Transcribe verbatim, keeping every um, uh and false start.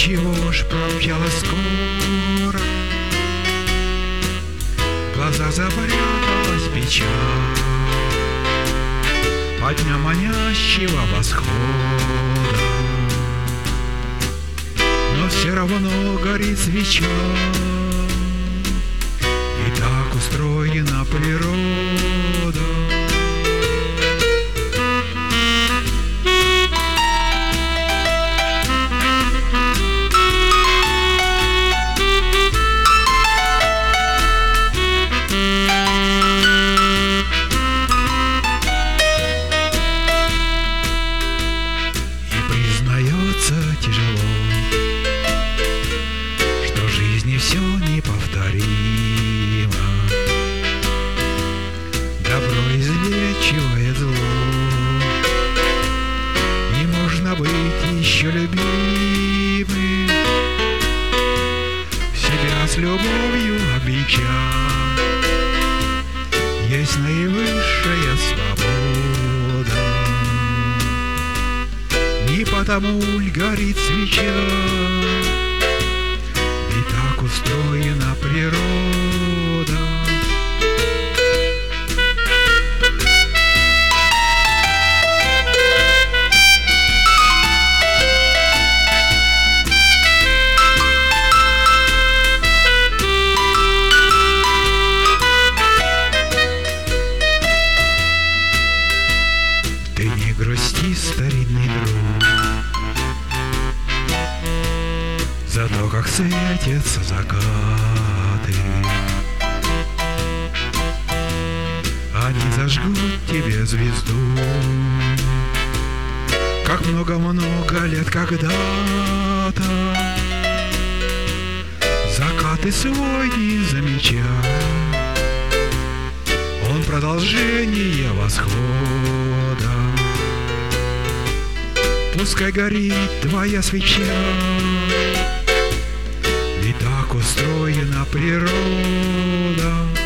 чего ж пропьяла скоро, в глазах запряталась печаль по дням манящего восхода. Но все равно горит свеча, и так устроена природа. Тяжело, что в жизни все неповторимо. Добро излечивает зло, и можно быть еще любимым. Себя с любовью обличать есть наивысшая свобода. Не потому ль горит свеча, ведь так устроена природа. Ты не грусти, старинный друг, за то, как светятся закаты. Они зажгут тебе звезду, как много-много лет когда-то. Закат и свой не замечай, он продолжение восхода. Пускай горит твоя свеча, ведь так устроена природа.